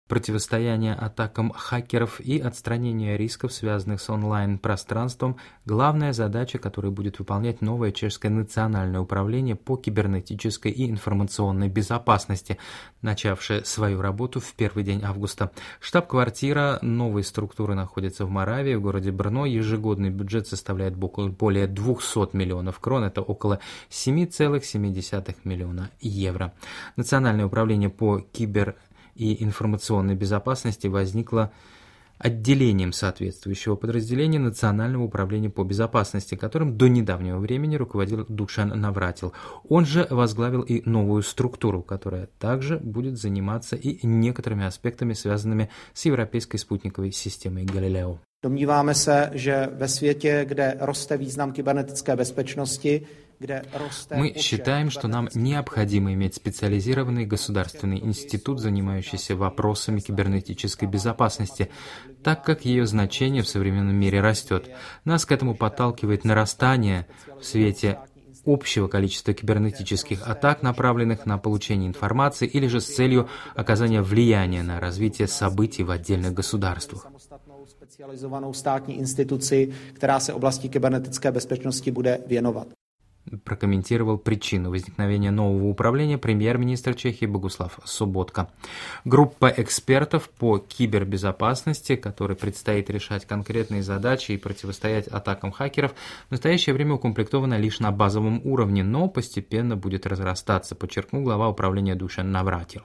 Противостояние атакам хакеров и отстранение рисков, связанных с онлайн-пространством, главная задача, которую будет выполнять новое чешское национальное управление по кибернетической и информационной безопасности, начавшее свою работу в первый день августа. Штаб-квартира новой структуры находится в Моравии, в городе Брно. Ежегодный бюджет составляет более 200 миллионов крон, это около 7,7 миллиона евро. Национальное управление по и информационной безопасности возникло отделением соответствующего подразделения Национального управления по безопасности, которым до недавнего времени руководил Душан Навратил. Он же возглавил и новую структуру, которая также будет заниматься и некоторыми аспектами, связанными с европейской спутниковой системой Галилео. Domníváme se, že ve světě, kde roste význam kybernetické bezpečnosti, мы считаем, что нам необходимо иметь специализированный государственный институт, занимающийся вопросами кибернетической безопасности, так как ее значение в современном мире растет. Нас к этому подталкивает нарастание в свете общего количества кибернетических атак, направленных на получение информации или же с целью оказания влияния на развитие событий в отдельных государствах. Specializovanou státní instituci, která se oblasti kybernetické bezpečnosti bude věnovat. Прокомментировал причину возникновения нового управления премьер-министр Чехии Богуслав Соботка. Группа экспертов по кибербезопасности, которой предстоит решать конкретные задачи и противостоять атакам хакеров, в настоящее время укомплектована лишь на базовом уровне, но постепенно будет разрастаться, подчеркнул глава управления Душан Навратил.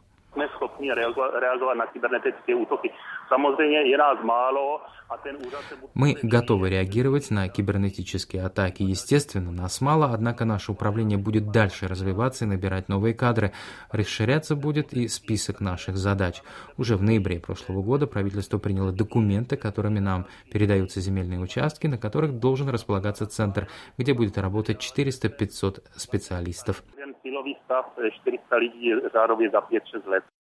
Мы готовы реагировать на кибернетические атаки. Естественно, нас мало, однако наше управление будет дальше развиваться и набирать новые кадры. Расширяться будет и список наших задач. Уже в ноябре прошлого года правительство приняло документы, которыми нам передаются земельные участки, на которых должен располагаться центр, где будет работать 400-500 специалистов.